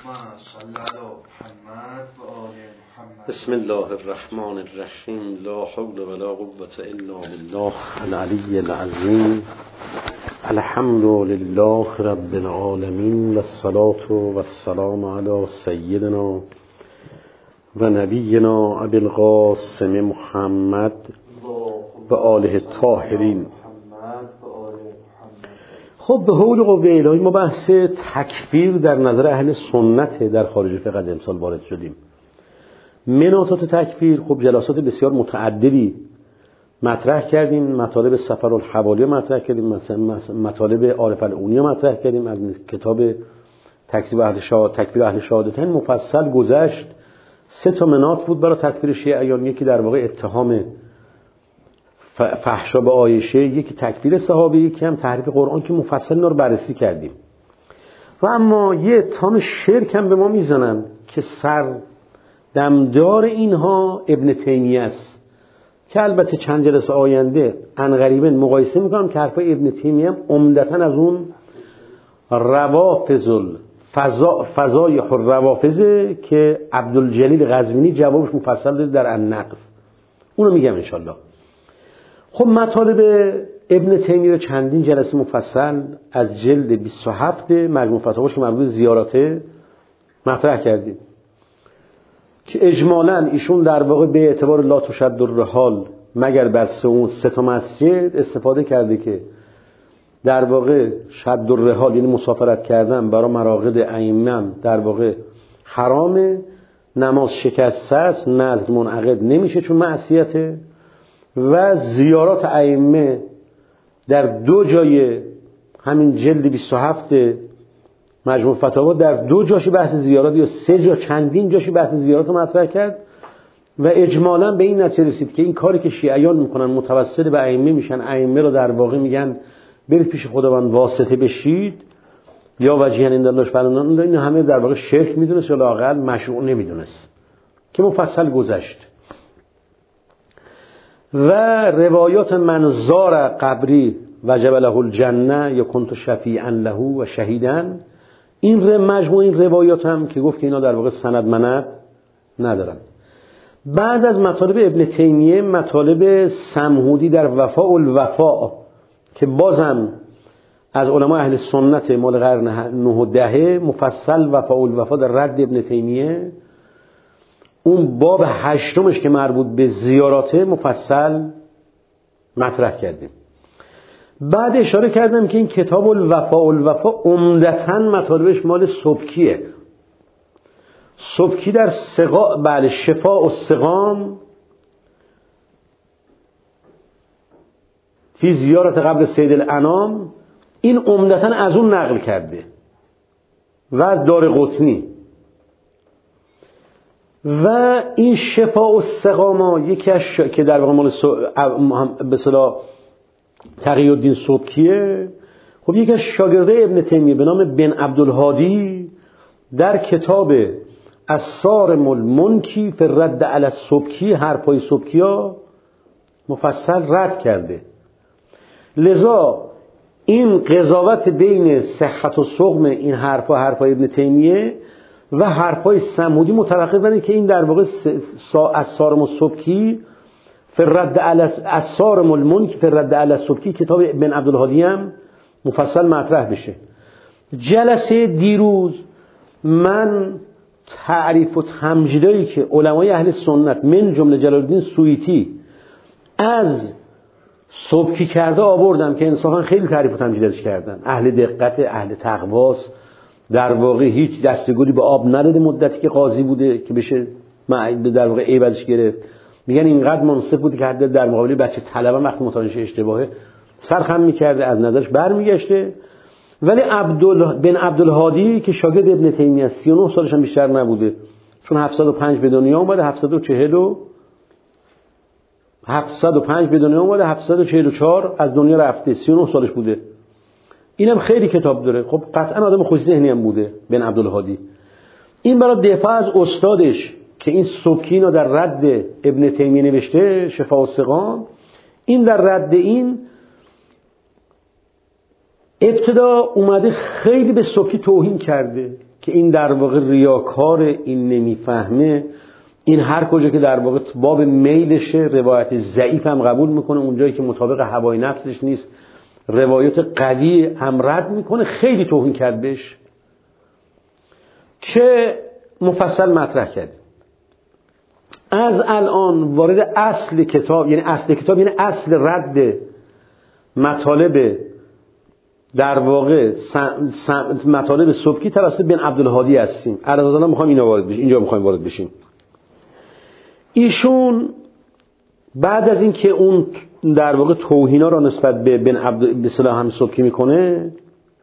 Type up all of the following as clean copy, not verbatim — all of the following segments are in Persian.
بسم الله الرحمن الرحیم. لا حول ولا قوة الا بالله العلی العظیم. الحمد لله رب العالمین و الصلاة و السلام علی سیدنا و نبینا ابی القاسم محمد و آله الطاهرین. خب به حول قوه الهی ما بحث تکفیر در نظر اهل سنت در خارج فقه از امسال وارد شدیم. مناطات تکفیر خب جلسات بسیار متعددی مطرح کردیم، مطالب سفر الحوالی مطرح کردیم، مطالب عارف العونی مطرح کردیم، از کتاب تکفیر اهل شهادتین مفصل گذشت. 3 مناط بود برای تکفیر شیعیان، یکی در واقع اتهام فحشا به عایشه، یکی تکفیر صحابه، یکی هم تحریف قرآن که مفصل اینا رو بررسی کردیم. و اما یه اتهام شرک هم به ما میزنن که سر دمدار اینها ابن تیمیه است که البته چند جلسه آینده عنقریبا مقایسه میکنم که حرفای ابن تیمیه هم عمدتاً از اون فضایح الروافضه که عبدالجلیل قزوینی جوابش مفصل داده در النقض، اونو میگم انشالله. خب مطالب ابن تیمیه چندین جلسه مفصل از جلد 27 مجموع فتاواش که مربوط به زیاراته مطرح کردیم که اجمالاً ایشون در واقع به اعتبار لا تشد الرحال مگر بس اون 3 مسجد استفاده کرده که در واقع شد الرحال یعنی مسافرت کردن برای مراقد ائمه در واقع حرامه، نماز شکسته است، نذر منعقد نمیشه چون معصیته، و زیارات ائمه در 2 جای همین جلد 27 مجموع فتاوا در 2 جاش بحث زیارات یا 3 جا چندین جاش بحث زیارات رو مطرح کرد و اجمالاً به این نتیجه رسید که این کاری که شیعیان میکنن متوسل به ائمه میشن، ائمه رو در واقع میگن برید پیش خداوند واسطه بشید یا وجیهن عند الله فلان، این همه در واقع شرک میدونست یا لااقل مشروع نمیدونست که مفصل گذشت. و روایات من زار قبری وجب له الجنه یا کنت شفیعا له و شهیدا، این مجموع این روایات هم که گفت که اینا در واقع سند مند ندارن. بعد از مطالب ابن تیمیه مطالب سمهودی در وفاء الوفاء که بازم از علماء اهل سنت مال قرن 9 و 10 مفصل وفاء الوفاء در رد ابن تیمیه، اون باب 8 که مربوط به زیاراته مفصل مطرح کردیم. بعد اشاره کردم که این کتاب الوفاء عمدتاً مطالبش مال سبکیه. سبکی در شفاء و سقام فی زیارت قبر سید الانام این عمدتاً از اون نقل کرده و دارقطنی. و این شفاء و سقام یکی از که در واقع مال به اصطلاح تقی الدین سبکیه، خب یکی از شاگرده ابن تیمیه به نام بن عبدالهادی در کتاب الصارم المنکی فی الرد علی السبکی حرفای سبکی‌ها مفصل رد کرده. لذا این قضاوت بین صحت و سقم این حرفای ابن تیمیه و حرفای سمودی متوقف بنده که این در واقع الصارم السبکی فی الرد علی الصارم المنکی فی الرد علی السبکی کتاب بن عبدالهادی هم مفصل مطرح بشه. جلسه دیروز من تعریف و تمجیدایی که علمای اهل سنت من جمله جلال الدین سوییطی از سبکی کرده آوردم که انصافا خیلی تعریف و تمجیدش کردن. اهل دقت، اهل تقواست، در واقع هیچ دستگلی به آب نداده مدتی که قاضی بوده که بشه در واقع عیب ازش گرفت. میگن اینقدر منصف بوده که حد در مقابل بچه طلبه وقتی متوجه اشتباهه سرخم میکرده، از نظرش برمیگشته. ولی بن عبدالهادی که شاگرد ابن تیمیه است، 39 سالش هم بیشتر نبوده چون 705 به دنیا اومده، 705 به دنیا اومده، 744 از دنیا رفته، 39 سالش بوده. اینم خیلی کتاب داره. خب قطعا آدم خوش ذهنی هم بوده بن عبدالهادی. این برای دفاع از استادش که این سبکینا در رد ابن تیمیه نوشته شفاء و سقام، این در رد این ابتدا اومده خیلی به سبکی توهین کرده که این در واقع ریاکار، این نمیفهمه، این هر کجا که در واقع باب میلشه روایت ضعیف هم قبول میکنه، اونجایی که مطابق هوای نفسش نیست روایت قوی هم رد میکنه. خیلی توهین کرد بهش که مفصل مطرح کرد. از الان وارد اصل کتاب، یعنی اصل رد مطالب در واقع مطالب سبکی توسط بن عبدالهادی هستیم. علیرضا میخوام اینجا میخوایم وارد بشیم. ایشون بعد از این که اون در واقع توهینا را نسبت به بن عبد بسلام هم سبکی میکنه،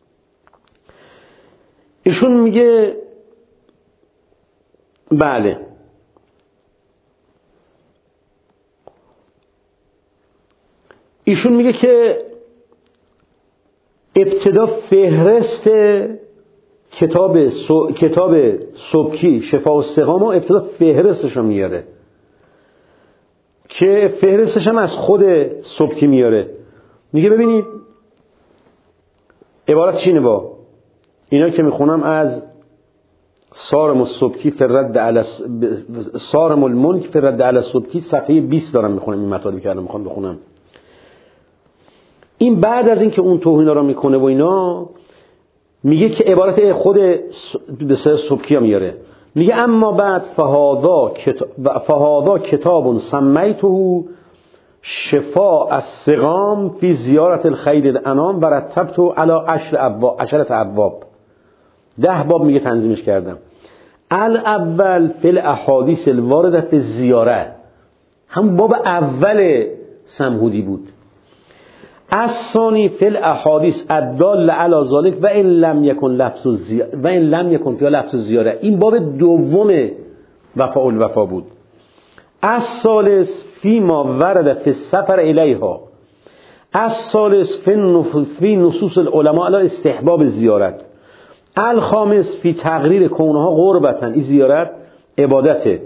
ایشون میگه بله ایشون میگه که ابتدا فهرست کتاب سبکی شفا و سقام و ابتدا فهرستش رو میاره که فهرستش هم از خود سبکی میاره. میگه ببینید عبارتش اینه، با اینا که میخونم از صارم السبکی صارم الملک فی الرد علی السبکی صفحه 20 دارم میخونم این مطالبی که الان میخوام بخونم. این بعد از این که اون توهینا رو میکنه و اینا، میگه که عبارت خود سبکی ها میاره. میگه اما بعد فهادا کتاب سمیته شفاء السقام فی زیارت الخیر الانام و رتبته علی 10 ابواب. 10 باب میگه تنظیمش کردم. الاول فی الاحادیث الوارده فی الزیاره، هم باب اول سمهودی بود. الثانی فی الاحادیث الدال علی ذلک و ان لم یکن لفظ زیاره، این باب دوم وفاء الوفا بود. الثالث فی ما ورد فی السفر الیها. الثالث فی نصوص العلماء علی استحباب زیارت. الخامس فی تقریر کونها قربتا، این زیارت عبادته.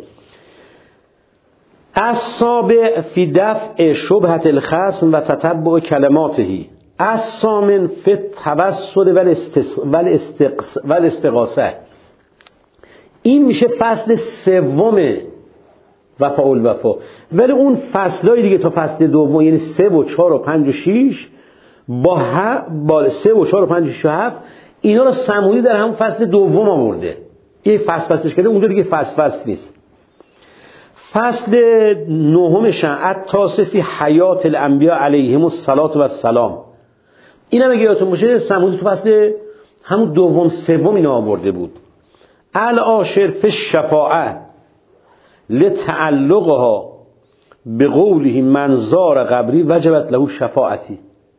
السابع فی دفع شبهة الخصم و تتبع کلماته. الثامن فی التوسل و الاستغاثه. این میشه فصل سوم وفاء الوفا. ولی اون فصلای دیگه تا فصل دوم، یعنی 3 و 4 و 5 و 6 با 3 و 4 و 5 و 6 و 7 اینا رو سمودی در همون فصل دوم آورده. یه فصلش کرده، اونجا دیگه فصل نیست. فصل نهمش التاسع فی حیات الانبیاء علیهم الصلاة و السلام. این هم اگه یادتون باشه سمودی تو فصل همون دوم سوم اینا آورده بود. العاشر فی الشفاعه لتعلقها بقوله من زار قبری وجبت له شفاعتی.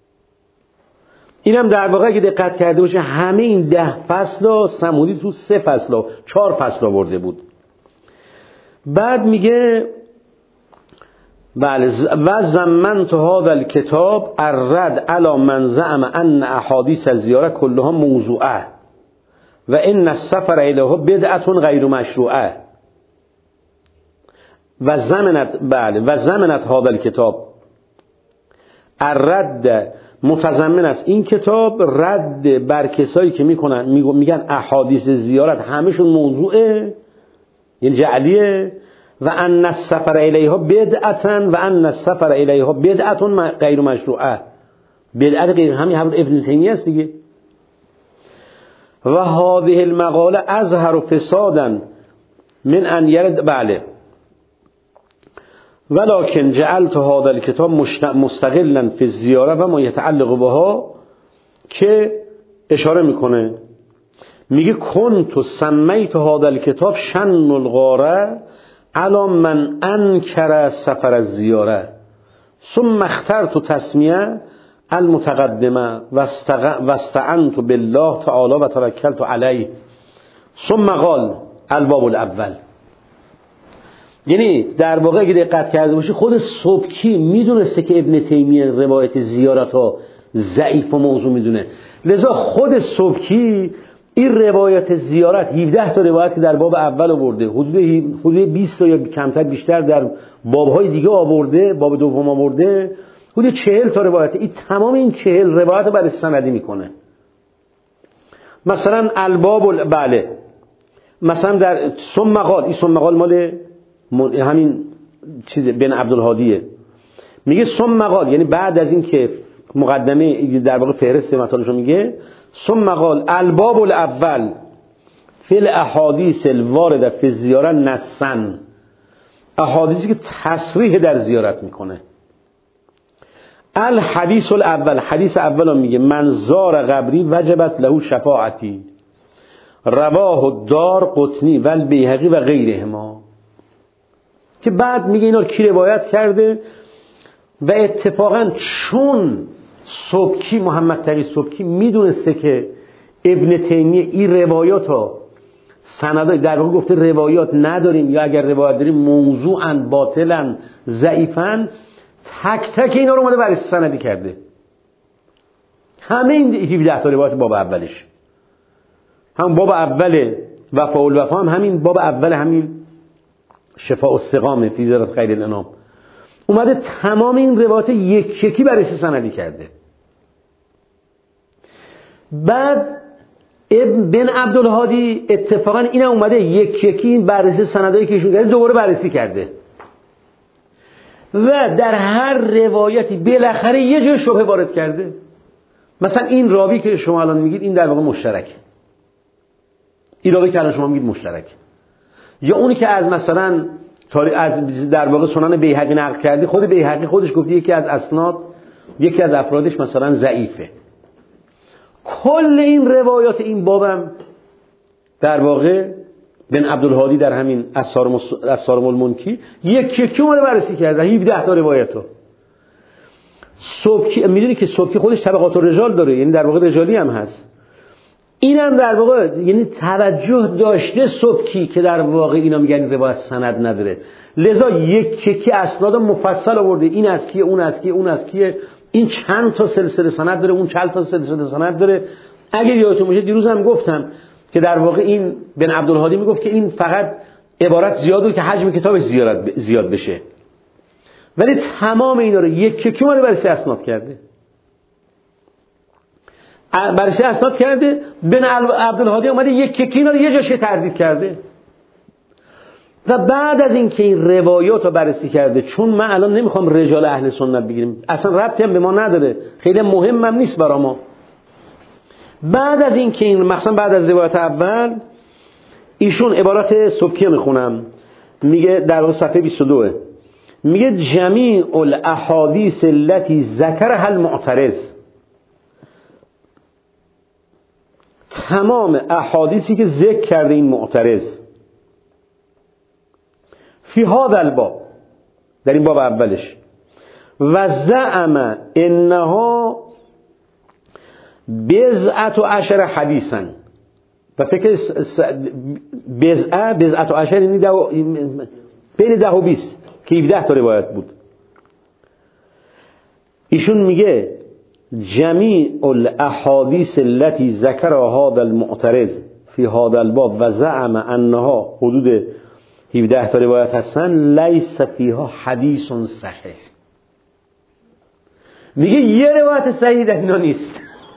اینم در واقع که دقت کرده باشه همه این 10 فصل سمودی تو 3 فصل 4 فصل آورده بود. بعد میگه بله و زمنت هذا الكتاب الرد على من زعم ان احادیث الزیاره كلها موضوعه و ان السفر الیها بدعه غیر مشروعه و زمنت هذا الكتاب الرد متضمن است این کتاب رد بر کسایی که میگن احادیث زیارت همشون موضوعه، یعنی جعلیه، و ان السفر الیها بدعه و ان السفر الیها بدعه غیر مشروعه. بدعت غیر همین ابن تیمیه است دیگه. و هذه المقاله اظهر فسادا من ان يرد ولكن جعلت هذا الكتاب مستقلا في الزياره و ما يتعلق بها، که اشاره میکنه میگه کنت سمیت هذا الكتاب شن الغاره على من انکر سفر الزیاره ثم اخترت تسمیه المتقدمه و استعنت بالله تعالی و توکلت علیه ثم قال الباب الاول. یعنی در واقع اگه دقت کرده باشی خود سبکی میدونسته که ابن تیمیه روایت زیارت ها ضعیف و موضوع میدونه، لذا خود سبکی این روایت زیارت 17 تا روایت که در باب اول آورده، حدود 20 تا یا کمتر بیشتر در بابهای دیگه آورده، باب دوم آورده، حدود 40 تا روایت. این تمام این 40 روایت رو برای سندی میکنه. مثلا الباب مثلا در ثم قال، این ثم قال مال همین چیز بن عبدالهادیه، میگه ثم قال یعنی بعد از این که مقدمه در واقع فهرست مطالبشو میگه، ثم قال الباب الاول فی الاحادیث الوارده فی الزیاره نصا، احادیثی که تصریح در زیارت میکنه. الحدیث الاول، حدیث اول میگه من زار قبری وجبت له شفاعتی، رواه الدار قطنی و البیهقی و غیرهما، که بعد میگه اینا کی روایت کرده. و اتفاقا چون سبکی، محمد تقی سبکی میدونسته که ابن تیمیه این روایات ها سندای در واقع گفته روایات نداریم یا اگر روایت داریم موضوعاً باطلاً ضعیفاً، تک تک اینا رو اومده بررسی سندی کرده. همه این 17 تا روایت باب اولش، هم باب اول وفاء الوفا، هم همین باب اول همین شفاء السقام فی زیارت خیر الانام، اومده تمام این روایات یک یکی بررسی سندی کرده. بعد بن عبدالهادی اتفاقا این اومده یک یکی این بررسی سندایی که ایشون کرده دوباره بررسی کرده و در هر روایتی بالاخره یه جای شبهه وارد کرده. مثلا این راوی که شما الان میگید این در واقع مشترکه، این راوی که الان شما میگید مشترکه، یا اونی که از مثلا از در واقع سنن بیهقی نقل کردی، خود بیهقی خودش گفته یکی از اسناد یکی از افرادش مثلا ضعیفه. کل این روایات این بابم در واقع بن عبدالهادی در همین اسارم المنکی یک یکی اومده بررسی کرده 17 تا روایتو. سبکی میدونی که سبکی خودش طبقات الرجال داره، یعنی در واقع رجالی هم هست. اینم در واقع یعنی توجه داشته سبکی که در واقع اینا میگن روایت سند نداره، لذا یک یکی اسناد مفصل آورده، این از کیه، اون از کیه، اون از کیه، این چند تا سلسله سند داره، اون چند تا سلسله سند داره. اگه یادتون باشه دیروز هم گفتم که در واقع این بن عبدالهادی میگفت که این فقط عبارت زیاد بود که حجم کتابش زیاد بشه، ولی تمام اینا رو یک یکی اومده بررسی اسناد کرده. بررسی اسناد کرده، بن عبدالهادی اومده یک یکی اینا رو یه جاشه تردید کرده و بعد از این که این روایات رو بررسی کرده، چون من الان نمیخوام رجال اهل سنت بگیریم، اصلا ربطی هم به ما نداره، خیلی مهمم نیست برای ما. بعد از این که این مثلا بعد از روایت اول ایشون عبارات سبکی میخونم، میگه در صفحه 22 میگه جمیع الاحادیث التي ذکرها المعترض، تمام احادیثی که ذکر کرده این معترض فی هذا الباب، در این باب اولش، و زعم انها بضعة عشر حدیثا، و فکر بضعة عشر یعنی بین 10 و 20 که 17 تا روایت بود. ایشون میگه جمیع الاحادیث التي ذکرها هذا المعترض فی هذا الباب و زعم انها حدود 17 تا روایت هستن، لیس فیها حدیث صحیح. میگه یه روایت صحیح در اینا نیست،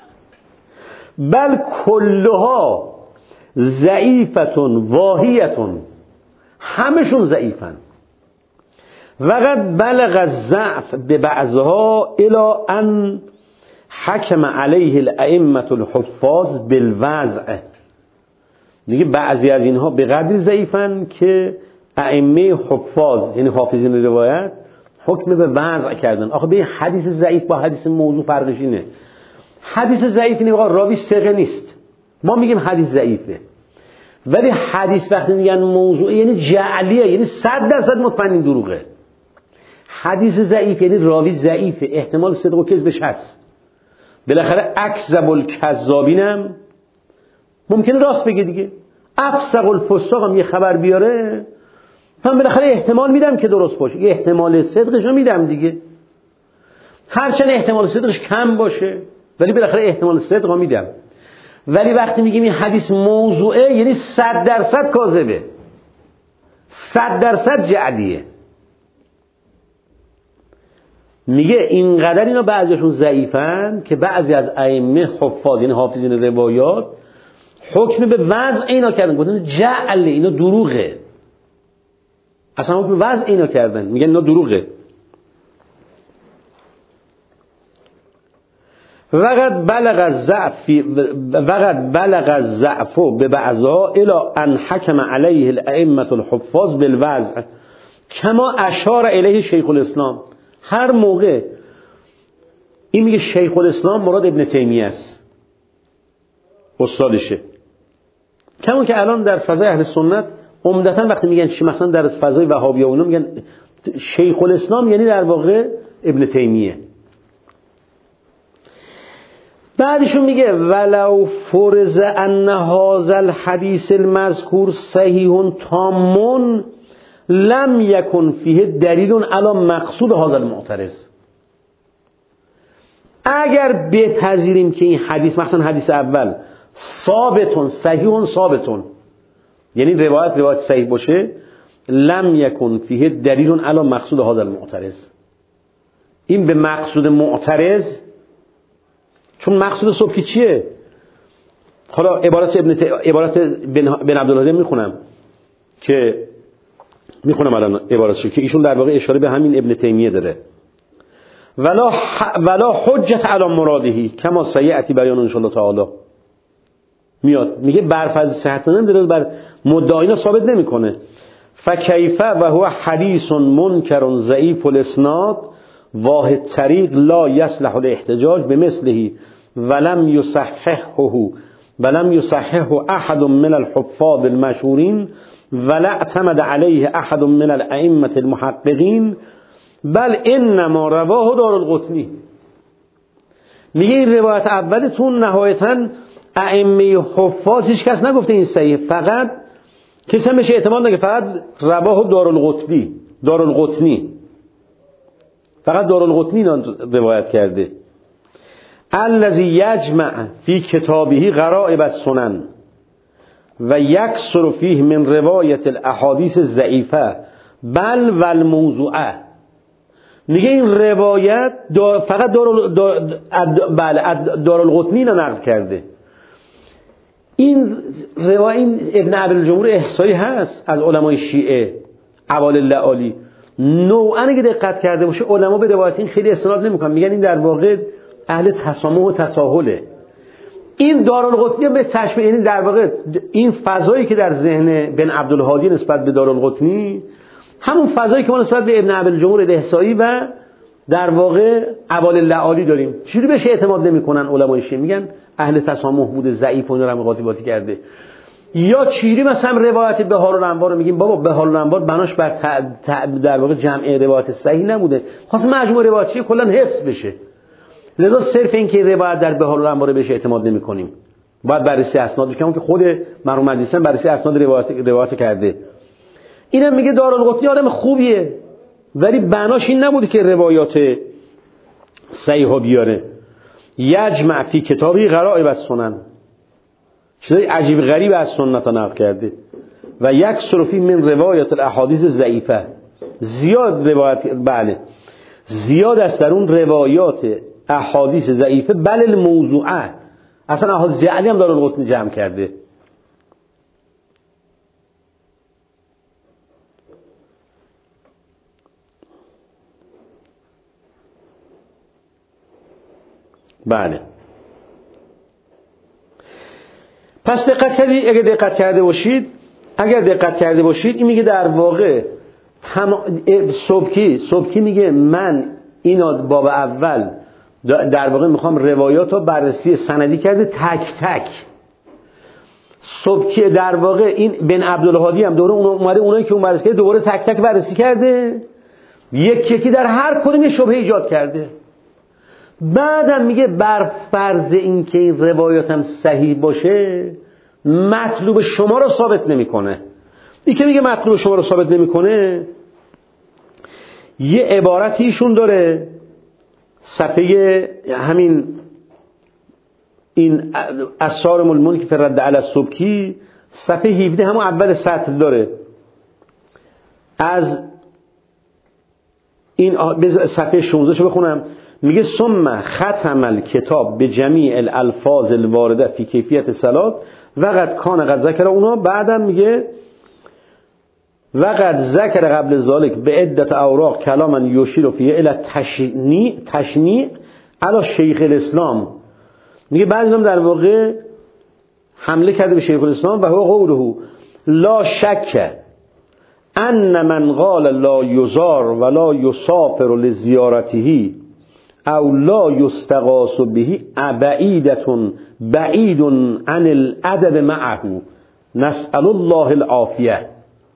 بل کلها ضعیفتون واهیتون، همشون ضعیفن. وقد بلغ الضعف ببعضها الى ان حکم علیه الائمه الحفاظ بالوضع. میگه بعضی از اینها به قدری ضعیفن که ائمه حفاظ یعنی حافظین روایت حکم به وضع کردن. آخه به حدیث ضعیف با حدیث موضوع فرقش اینه. حدیث ضعیف اینه راوی ثقه نیست، ما میگیم حدیث ضعیفه، ولی حدیث وقتی میگن موضوع یعنی جعلیه، یعنی 100% مطمئن دروغه. حدیث ضعیف یعنی راوی ضعیفه، احتمال صدق و کذبش هست، بالاخره اکذب الکذابینم ممکنه راست بگه دیگه، افسق الفساق هم یه خبر بیاره من بالاخره احتمال میدم که درست باشه، یه احتمال صدقش رو میدم دیگه، هرچند احتمال صدقش کم باشه ولی بالاخره احتمال صدق رو میدم. ولی وقتی میگیم این حدیث موضوعه یعنی 100% کاذبه، 100% جعلیه. میگه اینقدر اینا بعضیشون ضعیفن که بعضی از ائمه حفاظ یعنی حافظین روایات حکم به وضع اینا کردن، گفتن جعل اینا دروغه، اصلا حکم به وضع اینا کردن، میگن اینا دروغه. وقد بلغ الضعف ببعضها الى ان حكم عليه الائمه الحفاظ بالوضع کما اشار الیه شیخ الاسلام. هر موقع این میگه شیخ الاسلام مراد ابن تیمیه است، استادشه. کما که الان در فضای اهل سنت عمدتا وقتی میگن چی، مثلا در فضای وهابیه اونا میگن شیخ الاسلام یعنی در واقع ابن تیمیه. بعدشون میگه ولو فرض ان هذا الحديث المذكور صحیح تام لم يكن فيه دلیل علی مقصود هذا المعترض. اگر بپذیریم که این حدیث، مثلا حدیث اول ثابتون صحیح ثابتون، یعنی روایت صحیح باشه، لم يكن فيه دلیل علی مقصود هذا المعترض، این به مقصود معترض، چون مقصود سبکی چیه؟ حالا عبارت بن عبدالهادی میخونم الان عبارتشو که ایشون در واقع اشاره به همین ابن تیمیه داره. ولا حجت علی مرادهی کما سیأتی بیان ان شاء الله تعالی. میاد میگه بر فرض صحت نمیداره، بر مدعینا ثابت نمیکنه. فکیف و هو حدیث منکر ضعیف الاسناد واحد طریق لا یصلح الاحتجاج بمثله ولم یصححه احد من الحفاظ المشهورین ولا اعتمد علیه احد من الائمه المحققین بل انما رواه دارالقطنی. میگه این روایت اولتون نهایتا ائمه حفاظ هیچ کس نگفته این صحیح، فقط کسی هم بهش اعتماد نگه، فقط رواه دارالقطنی فقط دارالقطنی روایت کرده. الذی یجمع فی کتابه غرائب السنن و یکثر فیه من روایت الاحادیث الضعیفه بل والموضوعه. میگه این روایت فقط دارالقطنی نقل کرده. این روایت ابن عبدالجمهور احصایی هست از علمای شیعه اوائل اللعالی، نوعا اگه دقت کرده باشه علما به روایت این خیلی استناد نمیکنن، میگن این در واقع اهل تسامح و تساهله. این دارالقطنی به تشبیه، یعنی در واقع این فضایی که در ذهن بن عبدالهادی نسبت به دارالقطنی همون فضایی که ما نسبت به ابن عبدالجمهور احصایی و در واقع اوائل اللعالی داریم. چجوری بهش اعتماد نمیکنن علمای شیعه؟ میگن اهل تسامح بوده، ضعیف و اینا رو قاطی کرده. یا چیری مثلا روایت بهار الانوار رو میگیم بابا بهار الانوار بناش بر در واقع جمع روایت صحیح نبوده، خاص مجموع روایتی کلا حفظ بشه، لذا صرف این که روایت در بهار الانوار بهش اعتماد نمیکنیم، باید بررسی اسناد بکنیم که خود مرحوم مجلسی بررسی اسناد روایت کرده. اینم میگه دارالقطنی آدم خوبیه ولی بناش این نبوده که روایات صحیحا بیاره. یجمع فی کتابی غرائب السنن، چیزای عجیب غریب از سنت نقل کرده. و یک صرفی من روایت الاحادیث ضعیفه، زیاد روایت، بله زیاد است در اون روایات احادیث ضعیفه، بل الموضوعه، اصلا احادیث جعلی هم دارالقطنی جمع کرده. بله پس اگر دقت کرده باشید این میگه در واقع سبکی میگه من اینا باب اول در واقع میخوام روایات رو بررسی سندی کرده تک تک. سبکی در واقع این بن عبدالهادی هم دوره اومده اونایی که اون بررسی کرده دوباره تک تک بررسی کرده، یکی در هر کدوم یه شبهه ایجاد کرده. بعدم میگه بر فرض این که این روایات هم صحیح باشه مطلوب شما رو ثابت نمیکنه. این که میگه مطلوب شما رو ثابت نمیکنه یه عبارتیشون داره صفحه همین این اسارم الملک فی الرد علی السبکی صفحه 17 همون اول سطر داره. از این صفحه 16 شو بخونم. میگه ثم ختم الکتاب به جمیع الالفاظ الوارده فی کیفیت صلات وقد کان قد ذکر اونا، بعدم میگه وقد ذکر قبل ذالک به عدت اوراق کلاما یشیر فیه الی تشنیع علی شیخ الاسلام. میگه بعضی هم در واقع حمله کرده به شیخ الاسلام و هو قوله لا شک ان من قال لا یزار ولا یسافر لزیارته او لا یستغاث به بعید عن الادب معه نسأل الله العافیه.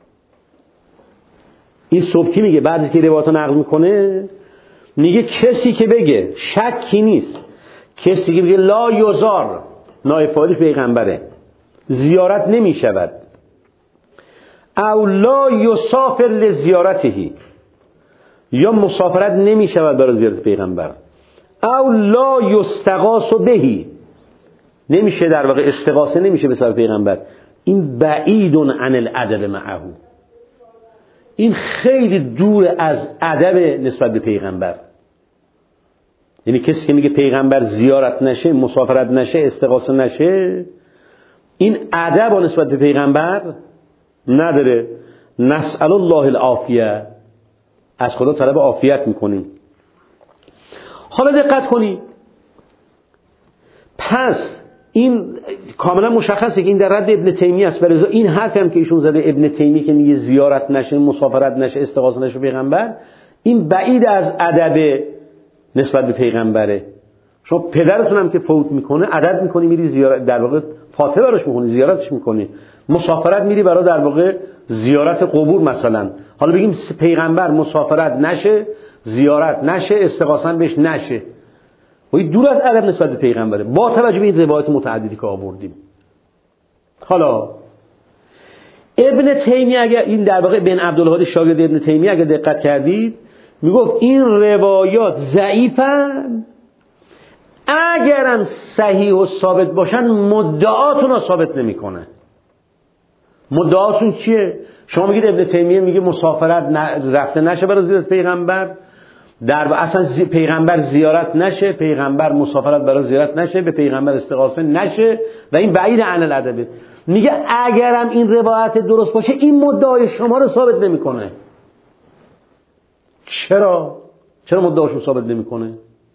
این سبکی میگه بعد از که روایات نقل میکنه، میگه کسی که بگه شکی نیست، کسی که بگه لا یزار، نائب فاعلش پیغمبره، زیارت نمیشود، او لا یسافر لزیارته، یا مسافرت نمیشود برای زیارت پیغمبر، او لا یستغاث بهی، نمیشه در واقع استغاثه نمیشه به سر پیغمبر، این بعید عن الادب معه، این خیلی دور از ادب نسبت به پیغمبر. یعنی کسی که میگه پیغمبر زیارت نشه، مسافرت نشه، استغاثه نشه، این ادب و نسبت به پیغمبر نداره. نسأل الله العافیه، از خدا طلب عافیت میکنیم. حالا دقت کنید، پس این کاملا مشخصه که این در رد ابن تیمیه است. برای این حرفی هم که ایشون زده ابن تیمیه که میگه زیارت نشه، مسافرت نشه، استغاثه نشه پیغمبر، این بعید از ادب نسبت به پیغمبره. شما پدرتون هم که فوت میکنه ادب میکنی، میری زیارت، در واقع فاتحه براش میخونی، زیارتش میکنی، مسافرت میری برای در واقع زیارت قبور مثلا. حالا بگیم پیغمبر مسافرت نشه، زیارت نشه، استغاثه بهش نشه، و این دور از ادب نسبت به پیغمبره با توجه به این روایت متعددی که آوردیم. حالا ابن تیمیه، اگر این در واقع بن عبدالهادی شاگرد ابن تیمیه اگر دقت کردید، میگفت این روایات ضعیفن، اگرن صحیح و ثابت باشن مدعاتون رو ثابت نمیکنه. مدعاتون چیه؟ شما میگید ابن تیمیه میگه مسافرت رفته نشه برای زیارت پیغمبر، در اصلا پیغمبر زیارت نشه، پیغمبر مسافرت برای زیارت نشه، به پیغمبر استغاثه نشه، و این بعید عن الادب. میگه اگرم این روایت درست باشه این مدعای شما رو ثابت نمیکنه. چرا مدعاشو ثابت نمیکنه؟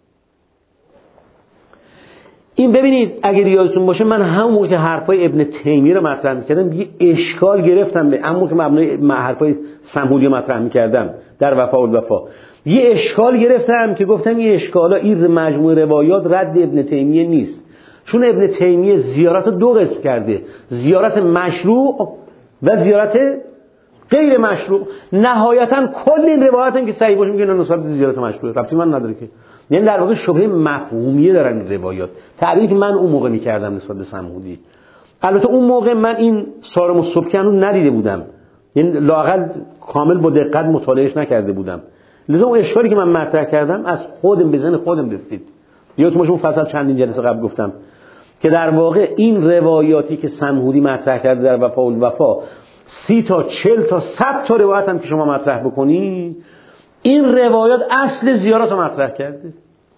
این ببینید اگر یادتون باشه من همون موقع که حرفای ابن تیمیه رو مطرح میکردم یه اشکال گرفتم، به همون که مبنای حرفای سمحودی مطرح میکردم در وفا الوفا، یه اشکال گرفتم که گفتم این اشکالا این مجموعه روایات رد ابن تیمیه نیست، چون ابن تیمیه زیارت رو دو قسم کرده، زیارت مشروع و زیارت غیر مشروع. نهایتا کل این روایات هم که صحیح باشه میگن نسبت به زیارت مشروع ربطی من نداره که، یعنی در واقع شبهه مفهومیه دارن این روایات. تعبیری که من اون موقع میکردم نسبت به سمهودی، البته اون موقع من این سارم السبکی رو ندیده بودم، یعنی لااقل کامل با دقت مطالعهش نکرده بودم، لذا اون اشکالی که من مطرح کردم از خودم به ذهن خودم رسید. یادتون باشه اون فصل چندین جلسه قبل گفتم که در واقع این روایاتی که سمهودی مطرح کرده در وفا الوفا 30 تا 40 تا 100 تا روایت هم که شما مطرح بکنی، این روایات اصل زیارت رو مطرح کرده،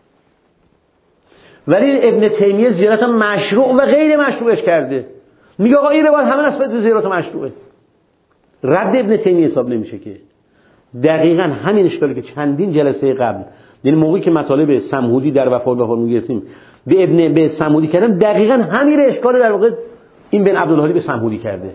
ولی ابن تیمیه زیارت مشروع و غیر مشروعش کرده. میگه آقا این روایت همه نسبت به زیارت مشروعه، رد ابن تیمیه حساب نمیشه که. دقیقاً همین اشکالی که چندین جلسه قبل، یعنی موقعی که مطالب سمهودی در وفا الوفا میگفتیم به سمهودی کردم، دقیقاً همین اشکال در واقع این بن عبدالهادی به سمهودی کرده.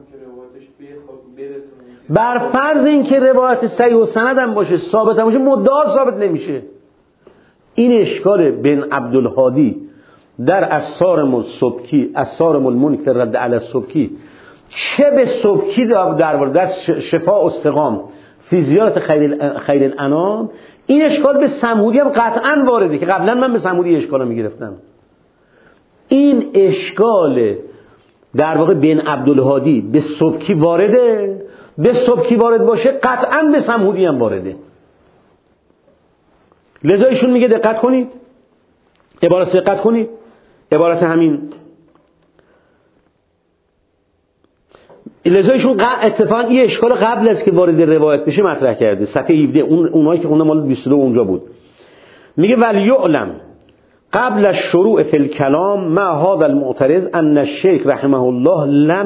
بر فرض این که روایت صحیح و سند هم باشه، ثابت هم باشه، مدعا ثابت نمیشه. این اشکال بن عبدالهادی در اسارم السبکی، اسارم المنک رد علی السبکی، چه به سبکی در شفاء و سقام فی زیارت خیر الانام، این اشکال به سمهودی هم قطعا وارده که قبلا من به سمهودی اشکال رو میگرفتم. این اشکال در واقع بن عبدالهادی به سبکی وارده، به سبکی وارد باشه قطعا به سمهودی هم وارده. لذا ایشون میگه دقت کنید، دقت کنید، عبارت همین، لذا ایشون اتفاقا این اشکال قبل از که وارد روایت بشه مطرح کرده، صفحه 17، اونایی که خوندم مال 22 اونجا بود. میگه ولیعلم قبل الشروع فی الکلام مع هذا المعترض ان الشیخ رحمه الله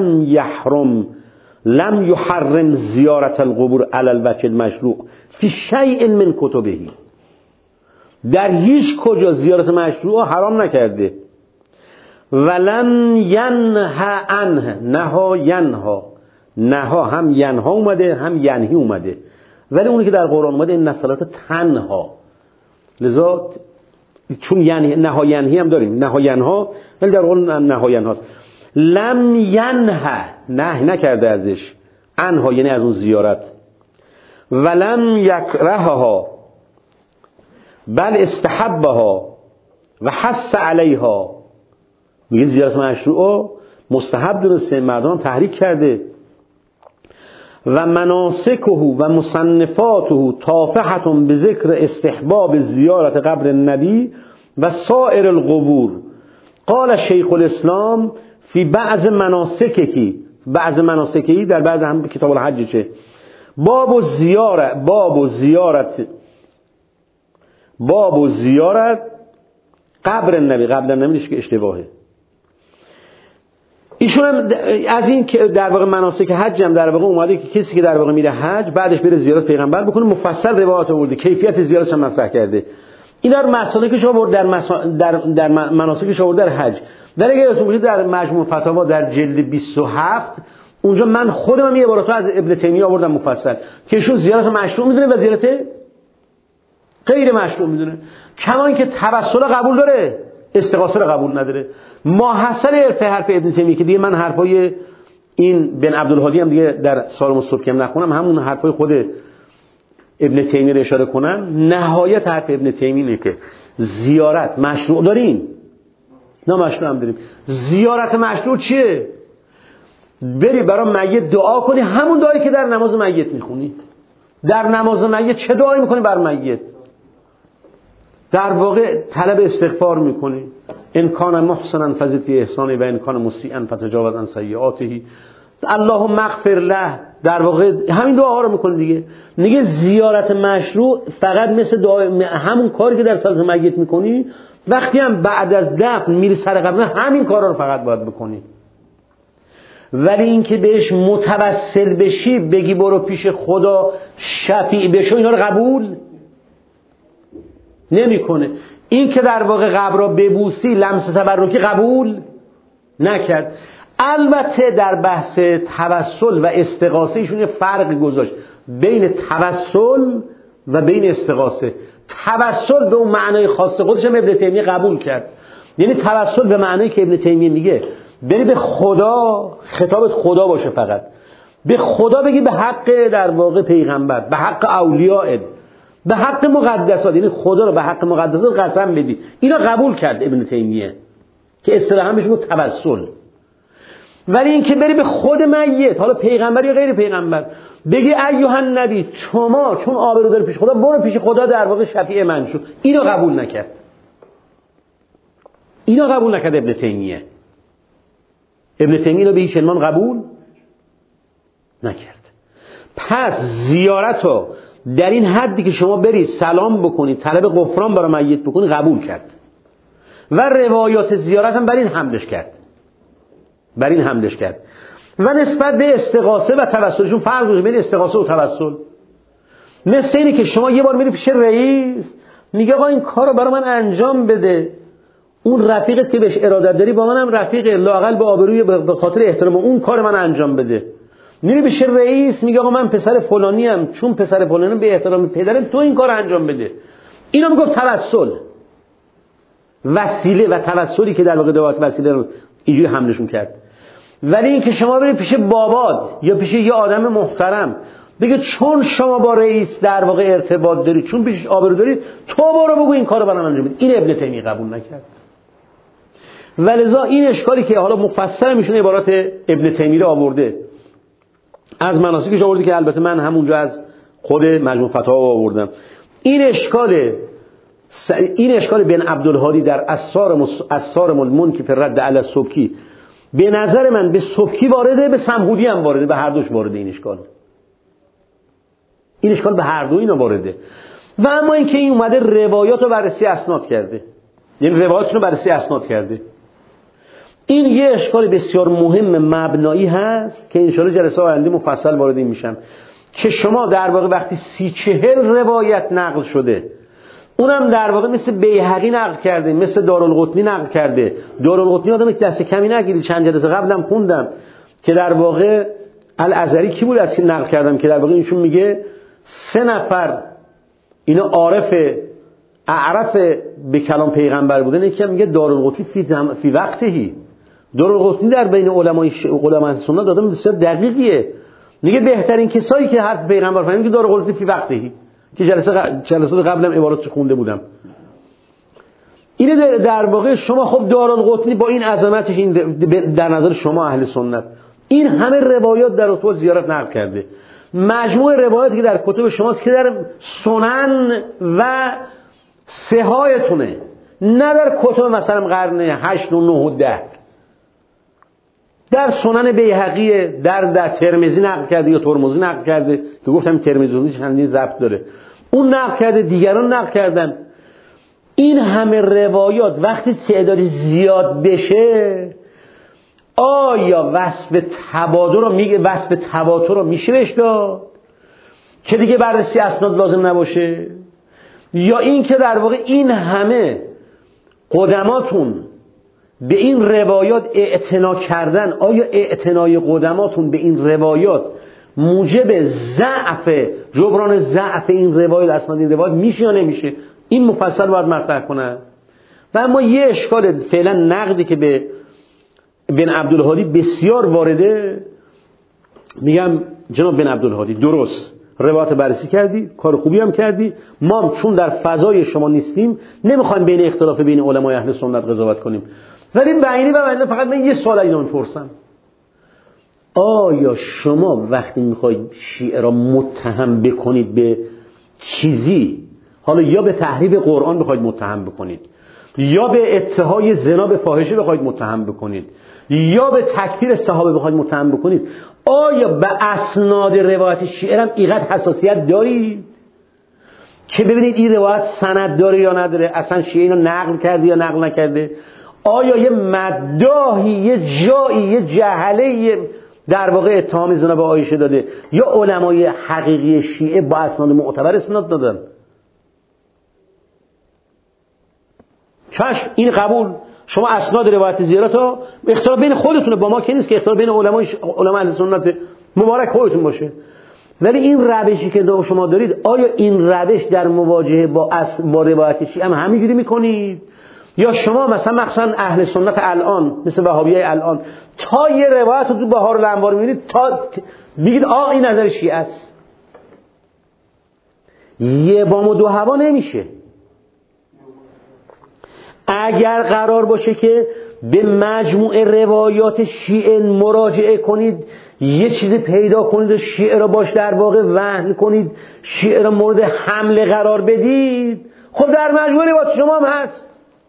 لم يحرم زیارت القبور علی الوجه المشروع فی شیء من کتبه، در هیچ کجا زیارت مشروع حرام نکرده. ولم ینها عنه، نها هم ینها اومده هم ینهی اومده، ولی اونی که در قرآن اومده این صلات تنها، لذا چون یعنی نها ینهی هم داریم، نها ینها، ولی در قرآن نها ینهاست. لم ینها، نه نکرده ازش، عنها یعنی از اون زیارت. ولم یکرهها بل استحبها و حث علیها، میگه زیارت مشروع مستحب دونسته، مردم تحریک کرده. و مناسکه و مصنفاته طافحة بذکر استحباب زیارت قبر النبی و سائر القبور. قال شیخ الاسلام فی بعض مناسکه در بعض هم کتاب الحج چه باب زیارت قبر النبی، قبل النبی که اشتباهه. ایشون هم از این که در واقع مناسک حج هم در واقع اومده که کسی که در واقع میره حج بعدش بره زیارت پیغمبر بکنه، مفصل روایت آورده، کیفیت زیارتش هم مطرح کرده. اینا رو مسالکش آورد در مناسکش آورد در حج. در اگه یادتون باشه در مجموع فتاوا در جلد 27 اونجا من خودم یه عباراتو از ابن تیمیه آوردم مفصل که ایشون زیارت مشروع میدونه و زیارت غیر مشروع میدونه. کما اینکه توسل قبول داره، استغاثه رو قبول نداره. ماحصل حرف ابن تیمیه که دیگه من حرفای این بن عبدالهادی هم دیگه در سالم الصبح هم نخونم، همون حرفای خود ابن تیمیه رو اشاره کنم. نهایت حرف ابن تیمیه اینه که زیارت مشروع داریم، نه مشروع هم داریم. زیارت مشروع چیه؟ بری برای میت دعا کنی، همون دعایی که در نماز میت میخونی. در نماز میت چه دعایی میکنی بر میت؟ در واقع طلب استغفار میکنی. ان کان محسنا فزد فی احسانه و ان کان مسیئا فتجاوز عن سیئاته اللهم اغفر له. در واقع همین دعاها رو میکنی دیگه. میگه زیارت مشروع فقط مثل دعا، همون کاری که در صلات میت میکنی، وقتی هم بعد از دفن میری سر قبر همین کارا رو فقط باید بکنی. ولی اینکه بهش متوسل بشی، بگی برو پیش خدا شفیع بشو، اینا رو قبول نمیکنه. این که در واقع قبر را ببوسی، لمس تبرکی قبول نکرد. البته در بحث توسل و استغاثه ایشون یه فرق گذاشت بین توسل و بین استغاثه. توسل به اون معنای خاص خودش هم ابن تیمیه قبول کرد، یعنی توسل به معنایی که ابن تیمیه میگه بری به خدا، خطابت خدا باشه، فقط به خدا بگی، به حق در واقع پیغمبر، به حق اولیاء، به حق مقدسات، یعنی خدا رو به حق مقدسات قسم بدی. اینا قبول کرد ابن تیمیه که اصطلاحاً بهش میگن توسل. ولی این که بری به خود میت، حالا پیغمبر یا غیر پیغمبر، بگی ایها النبی شما چون آبرو داری پیش خدا، برو پیش خدا در واقع شفیع من شو، اینو قبول نکرد. اینو قبول نکرد ابن تیمیه. ابن تیمیه رو به هیچ عنوان قبول نکرد. پس زیارت رو در این حدی که شما بری سلام بکنی، طلب غفران برای میت بکنی، قبول کرد. و روایات زیارت هم بر این حملش کرد. و نسبت به استغاثه و توسلشون فرق گذاشت بین استغاثه و توسل. مثل اینه که شما یه بار میری پیش رئیس، میگه آقا این کارو برای من انجام بده. اون رفیقت که بهش ارادت داری با منم رفیقه، لااقل به آبروی به خاطر احترام اون کار من انجام بده. میری پیش رئیس، میگه آقا من پسر فلانی ام، چون پسر فلانی به احترام پدرت تو این کار انجام بده. اینا میگم توسل، وسیله و توسلی که در واقع دوات وسیله رو اینجوری حملشون کرد. ولی این که شما برید پیش بابات یا پیش یه آدم محترم، بگه چون شما با رئیس در واقع ارتباط داری، چون پیش آبرو داری، تو برو بگو این کارو برام انجام بده. این ابن تیمیه قبول نکرد. ولذا این اشکالی که حالا مفصل میشونه عبارات ابن تیمیه رو آورده، از مناسکش آورده که البته من همونجا از خود مجموع فتاوا آوردم. این اشکال بن عبدالهادی در اسارم المنکی فی الرد علی السبکی، به نظر من به سبکی وارده، به سمهودی هم وارده، به هر دوش وارده. این اشکال به هر دو اینا وارده. و اما اینکه این اومده روایات رو بررسی اسناد کرده، یعنی روایاتشون رو بررسی اسناد کرده. این یه اشکال بسیار مهم مبنایی هست که انشاءالله جلسه آینده مفصل وارد این میشم، که شما در واقع وقتی 30-40 روایت نقل شده، اونم در واقع مثل بیهقی نقل کرده، مثل دارالقطنی نقل کرده. دارالقطنی آدمی که دست کمی نگیرید، چند جلسه قبلم خوندم که در واقع الازهری کی بود از که نقل کردم که در واقع اینشون میگه 3 نفر اینا عارف اعرف به کلام پیغمبر بودن. یکی میگه دارالقطنی فی وقتهی. دارالقطنی در بین علمای سنت دادم بسیار دقیقیه، میگه بهترین کسایی که حرف پیغمبر فهمیدن که دارالقطنی فی وقتهی، که جلسات قبلم عباراتش خونده بودم. اینه در واقع شما خب دارالقطنی با این عظمتش، این در نظر شما اهل سنت این همه روایات در اتوا زیارت نقل کرده. مجموع روایاتی که در کتب شماست که در سنن و سهایتونه، نه در کتب مثلا قرن 8 و 9 و 10. در سنن بیهقی، در ترمذی نقل کرده یا ترمذی نقل کرده که گفتم ترمذی چندین ضبط داره، اون نقل کرده، دیگران نقل کردن. این همه روایات وقتی تعدادی زیاد بشه، آیا وصف تواتر رو میشه بهش داد که دیگه بررسی اسناد لازم نباشه؟ یا این که در واقع این همه قدماتون به این روایات اعتنا کردن، آیا اعتنای قدماتون به این روایات موجب جبران ضعف این روایات، اسناد این روایات میشه یا نمیشه؟ این مفصل باید مطرح کنن. و اما یه اشکال فعلا نقدی که به بن عبدالهادی بسیار وارده، میگم جناب بن عبدالهادی درست روایت بررسی کردی، کار خوبی هم کردی، ما چون در فضای شما نیستیم نمیخوایم بین اختلاف بین علمای اهل سنت قضاوت کنیم، ولی بعینی و بعینی فقط من یه سوال اینا میپرسم: آیا شما وقتی میخواید شیعه را متهم بکنید به چیزی، حالا یا به تحریف قرآن بخواید متهم بکنید، یا به اتهای زنا به فاحشه بخواید متهم بکنید، یا به تکفیر صحابه بخواید متهم بکنید، آیا به اسناد روایت شیعه هم اینقدر حساسیت دارید که ببینید این روایت سند داره یا نداره، اصلا شیعه اینو نقل کرده یا نقل نکرده؟ آیا یه مداحی، یه جایی، یه جهله در واقع اتهام زنا به عایشه داده، یا علمای حقیقی شیعه با اسناد معتبر اسناد دادن؟ چشم، این قبول. شما اسناد روایت زیارت ها اختلاف بین خودتونه، با ما که نیست که اختلاف بین علما اهل سنت، مبارک خودتون باشه. ولی این روشی که شما دارید، آیا این روش در مواجهه با روایت شیعه هم همینجوری میکنید؟ یا شما مثلا اهل سنت الان مثل وهابیای الان تا یه روایت رو تو بهار الانوار میبینید تا بگید این نظر شیعه است؟ یه بام و دو هوا نمیشه. اگر قرار باشه که به مجموعه روایات شیعه مراجعه کنید، یه چیزی پیدا کنید و شیعه را باش در واقع وهن کنید، شیعه را مورد حمله قرار بدید، خب در مجموعه روایات شما هم هست.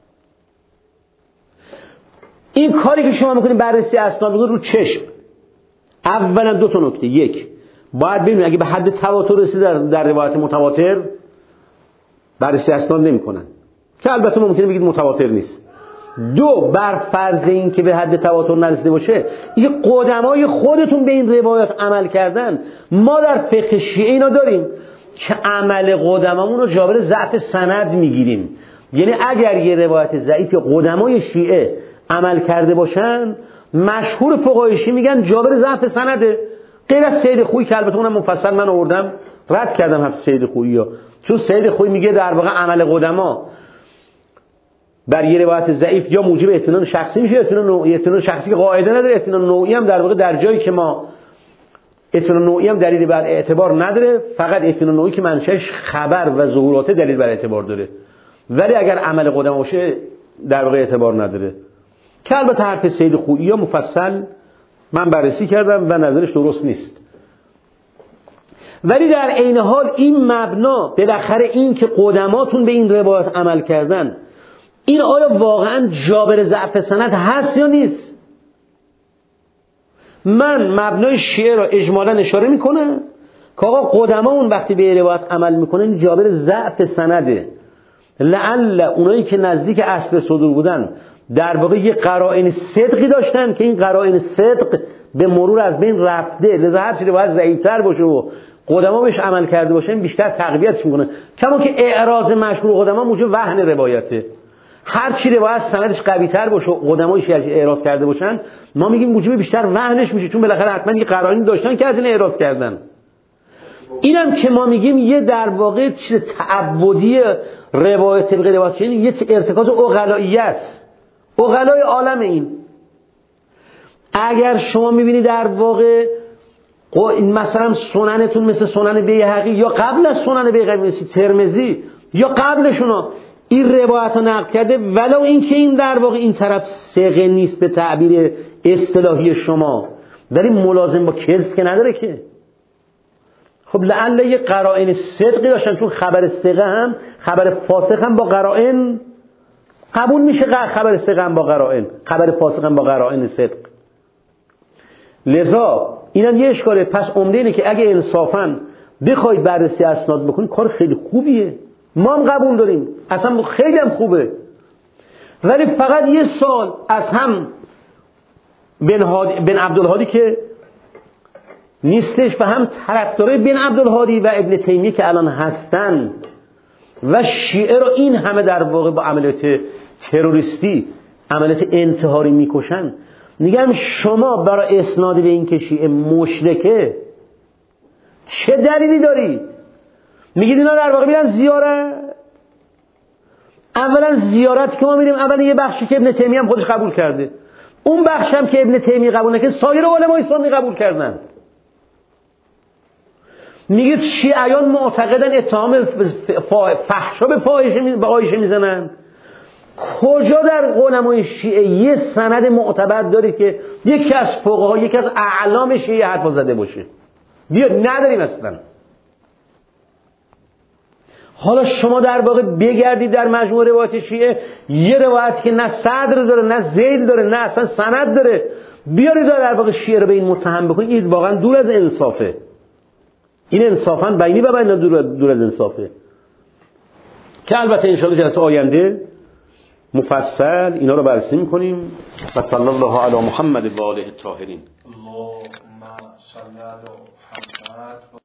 این کاری که شما میکنید بررسی اسناد بگید رو چشم. اولا 2 نکته: یک، باید ببینید اگه به حد تواتر رسید در روایت متواتر بررسی اسناد نمیکنن، که البته ممکنه بگید متواتر نیست. 2، بر فرض این که به حد تواتر نرسیده باشه، این قدمای خودتون به این روایات عمل کردن. ما در فقه شیعه اینا داریم که عمل قدمامون رو جابر ضعف سند میگیریم. یعنی اگر یه روایت ضعیف قدمای شیعه عمل کرده باشن، مشهور فقهای شیعه میگن جابر ضعف سنده، غیر از سید خویی که البته اونم مفصل من آوردم، رد کردم حرف سید خویی ها، چون سید خویی میگه در واقع عمل قدما بر یه روایت ضعیف یا موجب اطمینان شخصی میشه، اطمینان شخصی که قاعده نداره، اطمینان نوعی هم در واقع در جایی که ما اطمینان نوعی هم دلیلی بر اعتبار نداره، فقط اطمینان نوعی که منشأش خبر و ظهورات دلیل بر اعتبار داره. ولی اگر عمل قدما باشه در واقع اعتبار نداره، که البته حرف سید خویی ها مفصل من بررسی کردم و نظرش درست نیست. ولی در عین حال این مبنا، بالاخره این که قدماتون به این روایت عمل کردن، این آیا واقعا جابر ضعف سند هست یا نیست؟ من مبنای شیعه را اجمالا اشاره میکنم که آقا قدمامون وقتی به روایت عمل میکنن جابر ضعف سنده. لعل اونایی که نزدیک اصل صدور بودن در واقع یه قرائن صدقی داشتن که این قرائن صدق به مرور از بین رفته، لذا هر چیزی باید ضعیف‌تر باشه و قدما بهش عمل کرده باشن بیشتر تقویتش میکنه. کما که اعراض مشهور قدما موجب وهن روایته، هر چی روایت سندش قوی‌تر باشه و قدمایش اعراض کرده باشن ما میگیم موجب بیشتر وهنش میشه، چون بالاخره حتما یه قرائنی داشتن که از این اعراض کردن. اینم که ما میگیم یه در واقع چیز تعبدی روایت طبق روایت، یعنی یه ارتکاز عقلایی است، عقلای عالم. این اگر شما میبینی در واقع مثلا سننتون مثل سنن بیهقی یا قبل از سنن بیهقی مثل ترمذی یا قبلشونا این روایت رو نقل کرده، ولو این که این در واقع این طرف ثقه نیست به تعبیر اصطلاحی شما، ولی ملازم با کذب که نداره که. خب لعل یه قرائن صدقی داشتن، چون خبر ثقه هم خبر فاسق هم با قرائن قبول میشه، خبر ثقه هم با قرائن، خبر فاسق هم با قرائن صدق. لذا اینم یه اشکاله. پس عمده اینه که اگه انصافاً بخواید بررسی اسناد بکنید کار خیلی خوبیه، ما هم قبول داریم، اصلا خیلی هم خوبه، ولی فقط یه سال از هم بن عبدالهادی که نیستش و هم طرفدارای بن عبدالهادی و ابن تیمیه که الان هستن و شیعه رو این همه در واقع با عملیات تروریستی، عملیات انتحاری میکشن، میگم شما برای اسناد به این که شیعه مشرکه چه دلیلی دارید؟ میگید اینا در واقع میرن زیارت. اولا زیارت که ما میریم اولا یه بخشی که ابن تیمیه هم خودش قبول کرده، اون بخش هم که ابن تیمیه قبول نکرد سایر علمای سنی قبول کردن. میگید شیعیان معتقدن اتهام فحشا به فاحشه میزنن. کجا در علمای شیعه یه سند معتبر داری که یکی از فقها، یکی از اعلام شیعه حرف زده باشه؟ بیا نداریم اصلا. حالا شما در واقع بگردید در مجموع روایت شیعه، یه روایت که نه صدر داره نه ذیل داره نه اصلا سند داره، بیارید در واقع شیعه رو به این متهم بکنید، این واقعا دور از انصافه. این انصافا بینی و بین دور از انصافه، که البته ان شاءالله جلسه آینده مفصل اینا رو بررسی می‌کنیم. و صلی الله علی محمد و آله الطاهرین.